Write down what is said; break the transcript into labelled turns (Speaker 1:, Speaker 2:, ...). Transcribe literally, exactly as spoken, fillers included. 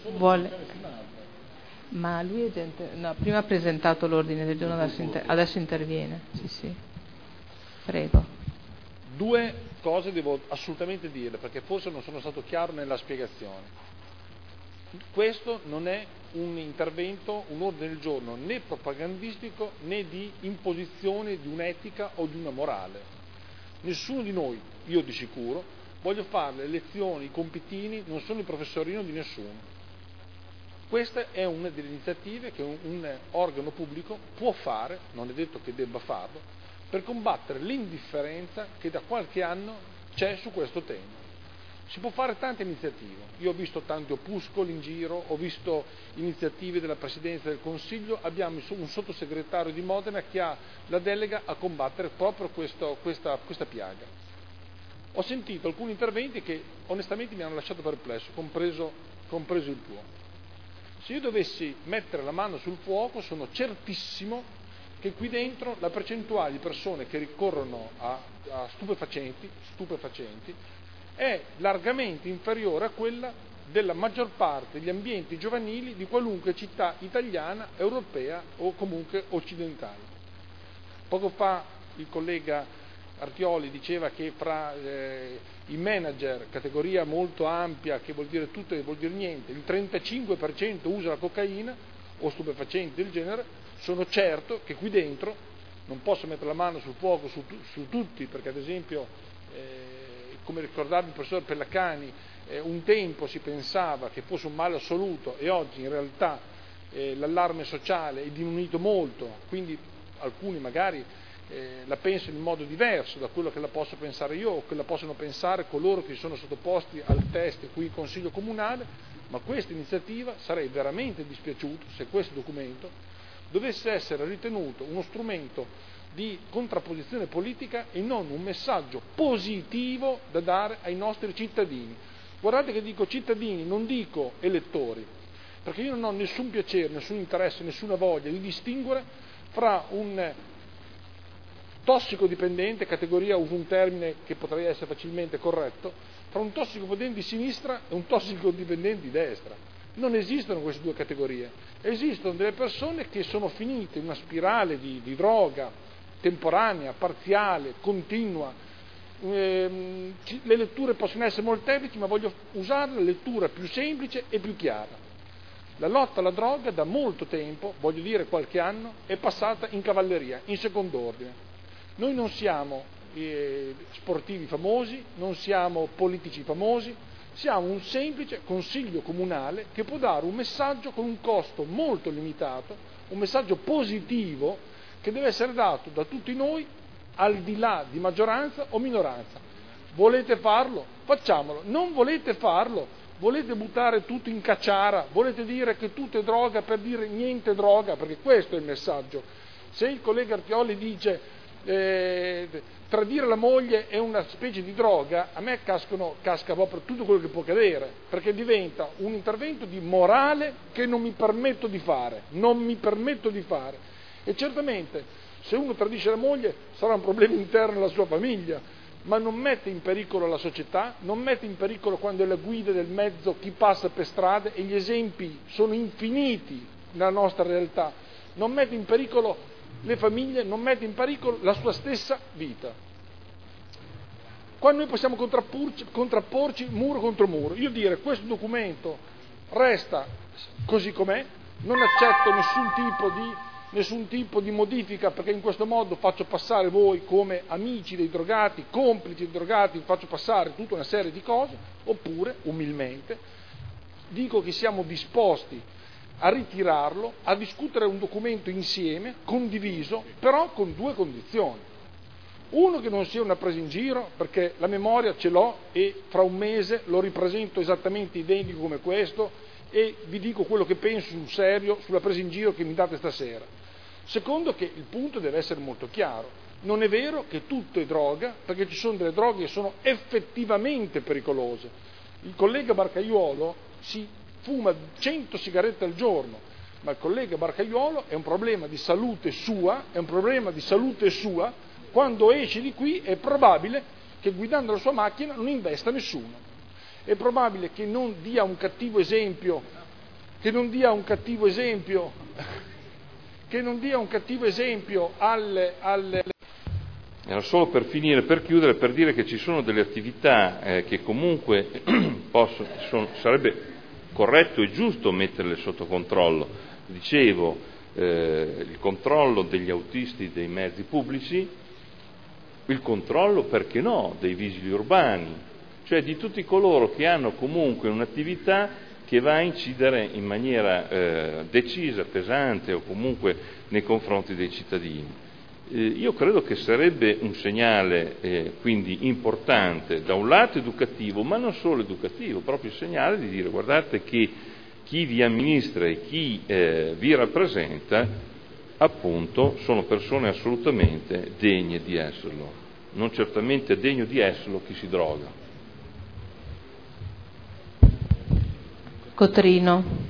Speaker 1: Vuole... Ma lui è gente... No, prima ha presentato l'ordine del giorno, adesso, inter... adesso interviene. Sì, sì. Prego.
Speaker 2: Due cose devo assolutamente dire, perché forse non sono stato chiaro nella spiegazione. Questo non è un intervento, un ordine del giorno né propagandistico né di imposizione di un'etica o di una morale. Nessuno di noi, io di sicuro, voglio fare le lezioni, i compitini, non sono il professorino di nessuno. Questa è una delle iniziative che un, un organo pubblico può fare, non è detto che debba farlo, per combattere l'indifferenza che da qualche anno c'è su questo tema. Si può fare tante iniziative, io ho visto tanti opuscoli in giro, ho visto iniziative della Presidenza del Consiglio, abbiamo un sottosegretario di Modena che ha la delega a combattere proprio questo, questa, questa piaga. Ho sentito alcuni interventi che onestamente mi hanno lasciato perplesso, compreso, compreso il tuo. Se io dovessi mettere la mano sul fuoco, sono certissimo che qui dentro la percentuale di persone che ricorrono a, a stupefacenti, stupefacenti è largamente inferiore a quella della maggior parte degli ambienti giovanili di qualunque città italiana, europea o comunque occidentale. Poco fa il collega Artioli diceva che fra eh, i manager, categoria molto ampia che vuol dire tutto e vuol dire niente, il trentacinque per cento usa la cocaina o stupefacenti del genere. Sono certo che qui dentro, non posso mettere la mano sul fuoco su, su tutti, perché ad esempio eh, come ricordava il professor Pellacani, eh, un tempo si pensava che fosse un male assoluto e oggi in realtà eh, l'allarme sociale è diminuito molto, quindi alcuni magari Eh, la pensano in modo diverso da quello che la posso pensare io o che la possono pensare coloro che sono sottoposti al test qui in Consiglio Comunale, ma questa iniziativa sarei veramente dispiaciuto se questo documento dovesse essere ritenuto uno strumento di contrapposizione politica e non un messaggio positivo da dare ai nostri cittadini. Guardate che dico cittadini, non dico elettori, perché io non ho nessun piacere, nessun interesse, nessuna voglia di distinguere fra un tossicodipendente, categoria, uso un termine che potrei essere facilmente corretto, tra un tossicodipendente di sinistra e un tossicodipendente di destra. Non esistono queste due categorie, esistono delle persone che sono finite in una spirale di, di droga temporanea, parziale, continua. Ehm, le letture possono essere molteplici, ma voglio usare la lettura più semplice e più chiara. La lotta alla droga da molto tempo, voglio dire qualche anno, è passata in cavalleria, in secondo ordine. Noi non siamo eh, sportivi famosi, non siamo politici famosi, siamo un semplice consiglio comunale che può dare un messaggio con un costo molto limitato, un messaggio positivo che deve essere dato da tutti noi al di là di maggioranza o minoranza. Volete farlo? Facciamolo. Non volete farlo? Volete buttare tutto in cacciara? Volete dire che tutto è droga per dire niente droga? Perché questo è il messaggio. Se il collega Artioli dice Eh, tradire la moglie è una specie di droga, a me cascano, casca proprio tutto quello che può cadere, perché diventa un intervento di morale che non mi permetto di fare, non mi permetto di fare. E certamente se uno tradisce la moglie sarà un problema interno alla sua famiglia, ma non mette in pericolo la società, non mette in pericolo quando è la guida del mezzo chi passa per strada, e gli esempi sono infiniti nella nostra realtà, non mette in pericolo le famiglie, non mette in pericolo la sua stessa vita. Qua noi possiamo contrapporci, contrapporci muro contro muro. Io dire questo documento resta così com'è, non accetto nessun tipo di, nessun tipo di modifica, perché in questo modo faccio passare voi come amici dei drogati, complici dei drogati, faccio passare tutta una serie di cose, oppure umilmente dico che siamo disposti a ritirarlo, a discutere un documento insieme, condiviso, però con due condizioni. Uno, che non sia una presa in giro, perché la memoria ce l'ho e fra un mese lo ripresento esattamente identico come questo e vi dico quello che penso sul serio, sulla presa in giro che mi date stasera. Secondo, che il punto deve essere molto chiaro. Non è vero che tutto è droga, perché ci sono delle droghe che sono effettivamente pericolose. Il collega Barcaiuolo si fuma cento sigarette al giorno, ma il collega Barcaiuolo è un problema di salute sua, è un problema di salute sua, quando esce di qui è probabile che guidando la sua macchina non investa nessuno, è probabile che non dia un cattivo esempio che non dia un cattivo esempio, che non dia un cattivo esempio alle... alle...
Speaker 3: Era solo per finire, per chiudere, per dire che ci sono delle attività eh, che comunque possono, sono, sarebbe corretto e giusto metterle sotto controllo. Dicevo, eh, il controllo degli autisti dei mezzi pubblici, il controllo, perché no, dei vigili urbani, cioè di tutti coloro che hanno comunque un'attività che va a incidere in maniera eh, decisa, pesante o comunque nei confronti dei cittadini. Eh, io credo che sarebbe un segnale eh, quindi importante, da un lato educativo, ma non solo educativo, proprio il segnale di dire guardate che chi vi amministra e chi eh, vi rappresenta appunto sono persone assolutamente degne di esserlo, non certamente degno di esserlo chi si droga.
Speaker 1: Cotrino.